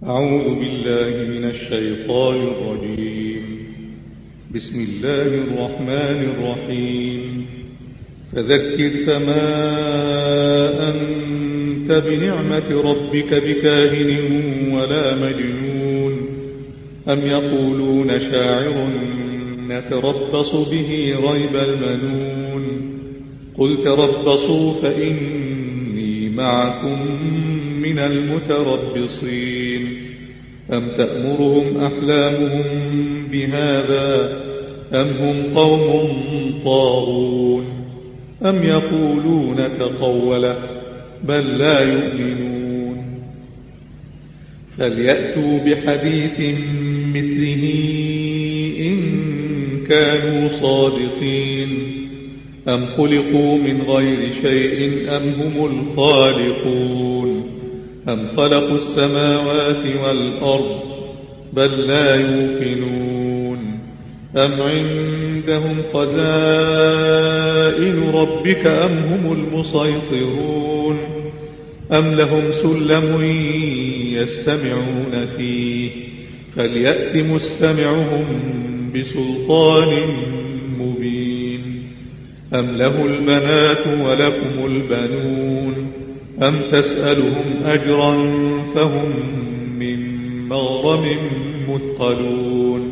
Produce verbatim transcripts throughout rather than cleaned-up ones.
أعوذ بالله من الشيطان الرجيم. بسم الله الرحمن الرحيم. فذكر فما أنت بنعمة ربك بكاهن ولا مجنون أم يقولون شاعر نتربص به ريب المنون قل تربصوا فإني معكم من المتربصين أم تأمرهم أحلامهم بهذا أم هم قوم طاغون أم يقولون تقوله بل لا يؤمنون فليأتوا بحديث مثله إن كانوا صادقين أم خلقوا من غير شيء أم هم الخالقون أم خلقوا السماوات والأرض بل لا يوقنون أم عندهم خزائن ربك أم هم المسيطرون أم لهم سلم يستمعون فيه فليأت مستمعهم بسلطان مبين أم له البنات ولكم البنون أم تسألهم أجرا فهم من مغرم مثقلون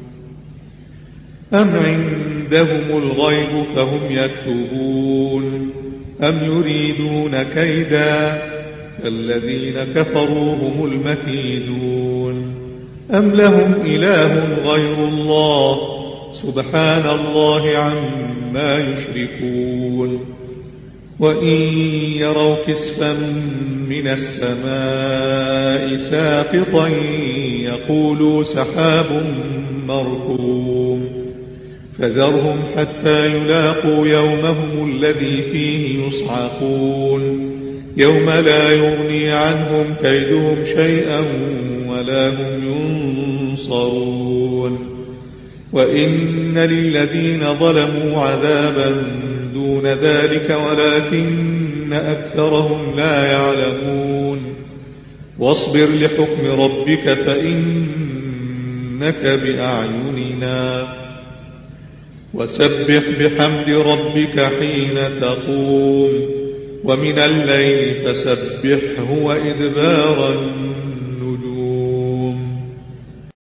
أم عندهم الغيب فهم يكتبون أم يريدون كيدا فالذين كفروا هم المكيدون أم لهم إله غير الله سبحان الله عما يشركون وإن يروا كسفا من السماء ساقطا يقولوا سحاب مركوم فذرهم حتى يلاقوا يومهم الذي فيه يصعقون يوم لا يغني عنهم كيدهم شيئا ولا هم ينصرون وإن للذين ظلموا عذابا دون ذلك ولكن أكثرهم لا يعلمون واصبر لحكم ربك فإنك بأعيننا وسبح بحمد ربك حين تقوم ومن الليل فسبحه وإدبار